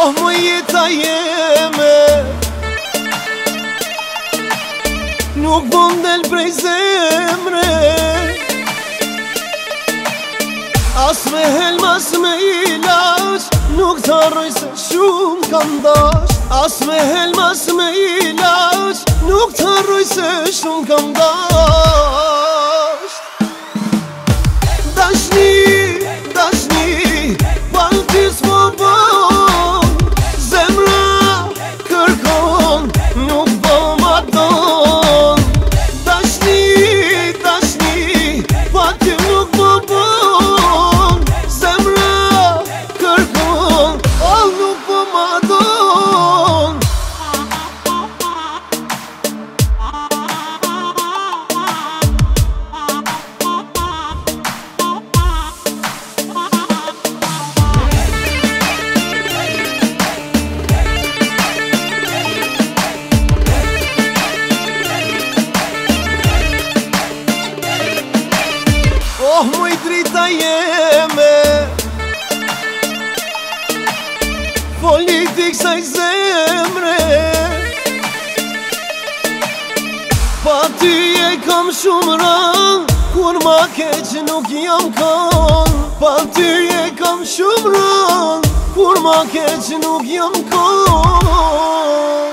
Oh më jeta jeme, nuk vëndel prej zemre. As me helm, as me ilaç, nuk t'arroj se shumë kam dash. As me helm, as me ilaç, nuk t'arroj se shumë kam dash. Dashni, dashni, palti s'mo bon, zemra kërkon, nuk po ma don. Dashni, dashni, palti nuk po bon, zemra kërkon, nuk po ma don. Oh muj drita jeme, politik saj zemre. Pa ty e kam shumë rën, kur ma keq nuk jam kon. Pa ty e kam shumë rën, kur ma keq nuk jam kon.